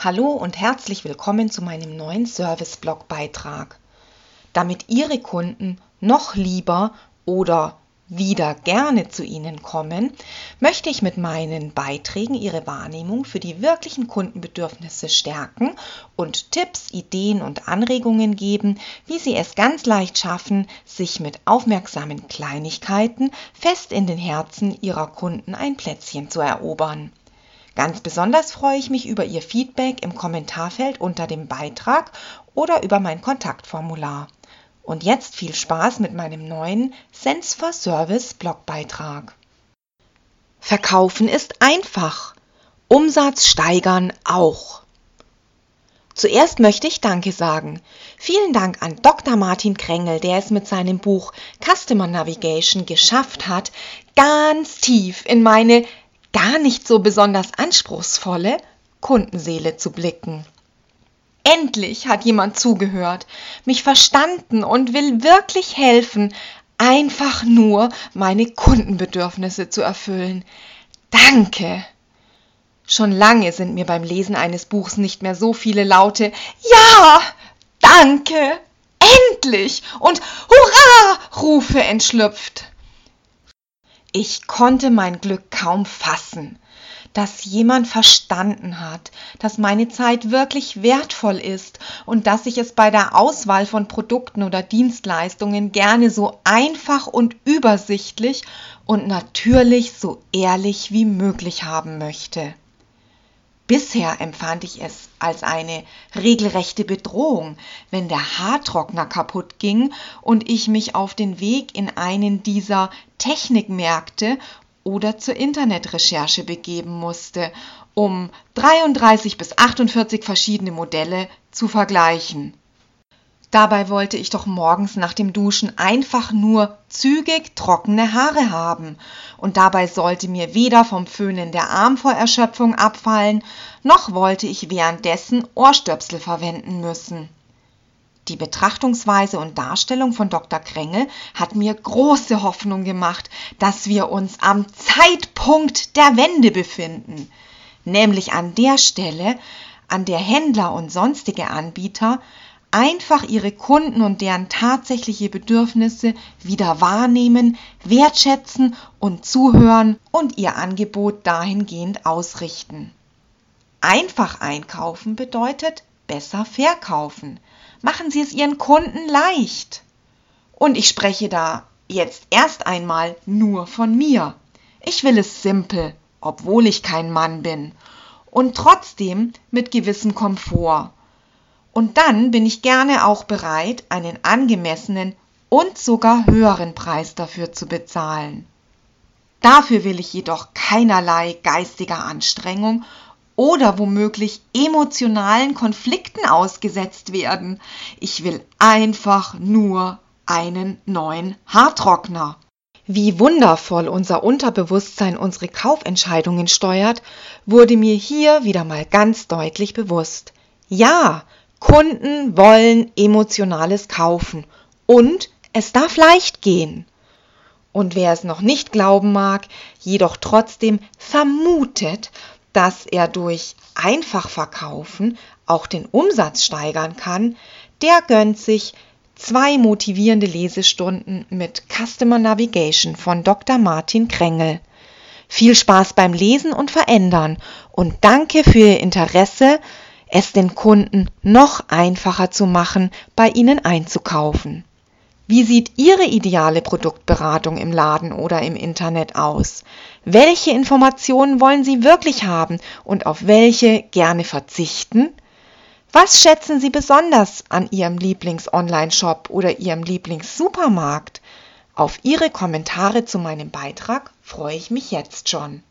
Hallo und herzlich willkommen zu meinem neuen Service-Blog-Beitrag. Damit Ihre Kunden noch lieber oder wieder gerne zu Ihnen kommen, möchte ich mit meinen Beiträgen Ihre Wahrnehmung für die wirklichen Kundenbedürfnisse stärken und Tipps, Ideen und Anregungen geben, wie Sie es ganz leicht schaffen, sich mit aufmerksamen Kleinigkeiten fest in den Herzen Ihrer Kunden ein Plätzchen zu erobern. Ganz besonders freue ich mich über Ihr Feedback im Kommentarfeld unter dem Beitrag oder über mein Kontaktformular. Und jetzt viel Spaß mit meinem neuen Sense for Service Blogbeitrag. Verkaufen ist einfach, Umsatz steigern auch. Zuerst möchte ich Danke sagen. Vielen Dank an Dr. Martin Krengel, der es mit seinem Buch Customer Navigation geschafft hat, ganz tief in meine gar nicht so besonders anspruchsvolle Kundenseele zu blicken. Endlich hat jemand zugehört, mich verstanden und will wirklich helfen, einfach nur meine Kundenbedürfnisse zu erfüllen. Danke! Schon lange sind mir beim Lesen eines Buchs nicht mehr so viele laute Ja, danke, endlich und Hurra-Rufe entschlüpft. Ich konnte mein Glück kaum fassen, dass jemand verstanden hat, dass meine Zeit wirklich wertvoll ist und dass ich es bei der Auswahl von Produkten oder Dienstleistungen gerne so einfach und übersichtlich und natürlich so ehrlich wie möglich haben möchte. Bisher empfand ich es als eine regelrechte Bedrohung, wenn der Haartrockner kaputt ging und ich mich auf den Weg in einen dieser Technikmärkte oder zur Internetrecherche begeben musste, um 33 bis 48 verschiedene Modelle zu vergleichen. Dabei wollte ich doch morgens nach dem Duschen einfach nur zügig trockene Haare haben. Und dabei sollte mir weder vom Föhnen der Arm vor Erschöpfung abfallen, noch wollte ich währenddessen Ohrstöpsel verwenden müssen. Die Betrachtungsweise und Darstellung von Dr. Krengel hat mir große Hoffnung gemacht, dass wir uns am Zeitpunkt der Wende befinden. Nämlich an der Stelle, an der Händler und sonstige Anbieter einfach ihre Kunden und deren tatsächliche Bedürfnisse wieder wahrnehmen, wertschätzen und zuhören und ihr Angebot dahingehend ausrichten. Einfach einkaufen bedeutet besser verkaufen. Machen Sie es Ihren Kunden leicht. Und ich spreche da jetzt erst einmal nur von mir. Ich will es simpel, obwohl ich kein Mann bin. Und trotzdem mit gewissem Komfort. Und dann bin ich gerne auch bereit, einen angemessenen und sogar höheren Preis dafür zu bezahlen. Dafür will ich jedoch keinerlei geistiger Anstrengung oder womöglich emotionalen Konflikten ausgesetzt werden. Ich will einfach nur einen neuen Haartrockner. Wie wundervoll unser Unterbewusstsein unsere Kaufentscheidungen steuert, wurde mir hier wieder mal ganz deutlich bewusst. Ja, Kunden wollen Emotionales kaufen und es darf leicht gehen. Und wer es noch nicht glauben mag, jedoch trotzdem vermutet, dass er durch Einfachverkaufen auch den Umsatz steigern kann, der gönnt sich 2 motivierende Lesestunden mit Customer Navigation von Dr. Martin Krengel. Viel Spaß beim Lesen und Verändern und danke für Ihr Interesse, es den Kunden noch einfacher zu machen, bei Ihnen einzukaufen. Wie sieht Ihre ideale Produktberatung im Laden oder im Internet aus? Welche Informationen wollen Sie wirklich haben und auf welche gerne verzichten? Was schätzen Sie besonders an Ihrem Lieblings-Online-Shop oder Ihrem Lieblings-Supermarkt? Auf Ihre Kommentare zu meinem Beitrag freue ich mich jetzt schon.